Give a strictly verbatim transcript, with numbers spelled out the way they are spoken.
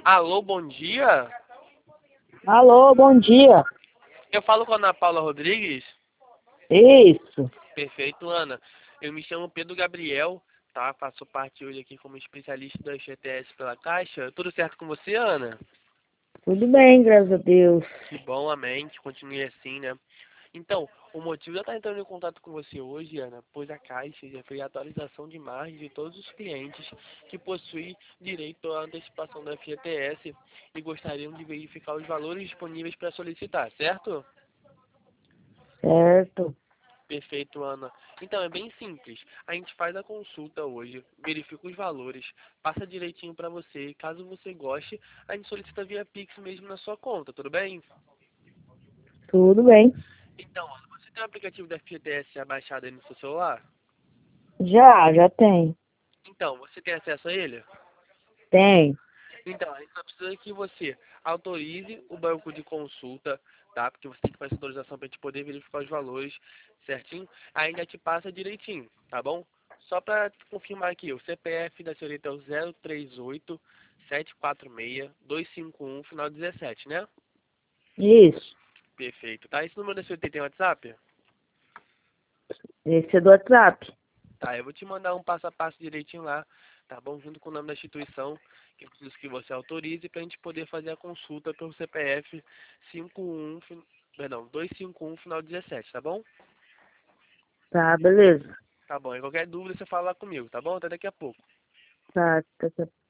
Alô, bom dia. Alô, bom dia. Eu falo com a Ana Paula Rodrigues. Isso. Perfeito, Ana. Eu me chamo Pedro Gabriel, tá? Faço parte hoje aqui como especialista da G T S pela Caixa. Tudo certo com você, Ana? Tudo bem, graças a Deus. Que bom, amém. Que continue assim, né? Então, o motivo de eu estar entrando em contato com você hoje, Ana, pois a Caixa já fez a atualização de margem de todos os clientes que possuem direito à antecipação da F G T S e gostariam de verificar os valores disponíveis para solicitar, certo? Certo. Perfeito, Ana. Então, é bem simples. A gente faz a consulta hoje, verifica os valores, passa direitinho para você. Caso você goste, a gente solicita via Pix mesmo na sua conta, tudo bem? Tudo bem. Então, Ana, você tem o aplicativo da F G T S já baixado aí no seu celular? Já, já tem. Então, você tem acesso a ele? Tem. Então, a gente só precisa que você autorize o banco de consulta, tá? Porque você tem que fazer autorização para a gente poder verificar os valores certinho. Aí ainda te passa direitinho, tá bom? Só para confirmar aqui, o C P F da senhorita é o zero três oito sete quatro seis dois cinco um, final dezessete, né? Isso. Perfeito, tá? Esse número da senhorita tem WhatsApp? Esse é do WhatsApp. Tá, eu vou te mandar um passo a passo direitinho lá, tá bom? Junto com o nome da instituição, que eu preciso que você autorize para a gente poder fazer a consulta pelo C P F cinco um, fin- perdão, dois cinco um, final dezessete, tá bom? Tá, beleza. Tá bom, e qualquer dúvida você fala lá comigo, tá bom? Até daqui a pouco. Tá, tá, tá.